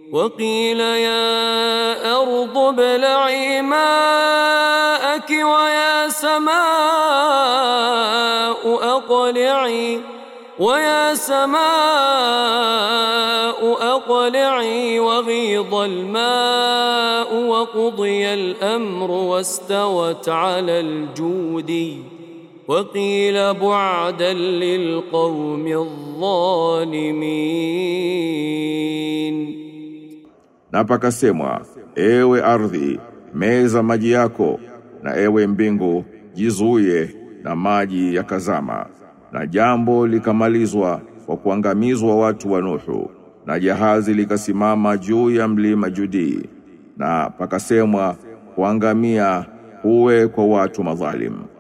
وقيل يا أرض ابلعي ماءك ويا سماء أقلعي وغيض الماء وقضي الأمر واستوت على الجود وقيل بعدا للقوم الظالمين. Na pakasemwa, ewe ardhi, meza maji yako, na ewe mbingu, jizuie na maji yakazama. Na jambo likamalizwa kwa kuangamizwa watu wa Nuhu, na jahazi likasimama juu ya mlima Judi. Na pakasemwa, kuangamia uwe kwa watu madhalim.